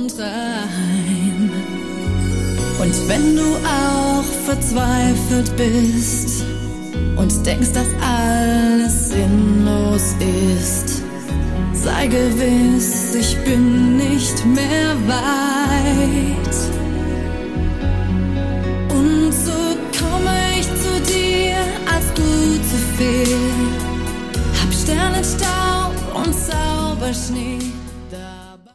und rein. Und wenn du auch verzweifelt bist und denkst, dass alles sinnlos ist, sei gewiss, ich bin nicht mehr weit. Und so komme ich zu dir als gute Fee, hab Sternenstaub und Zauberschnee.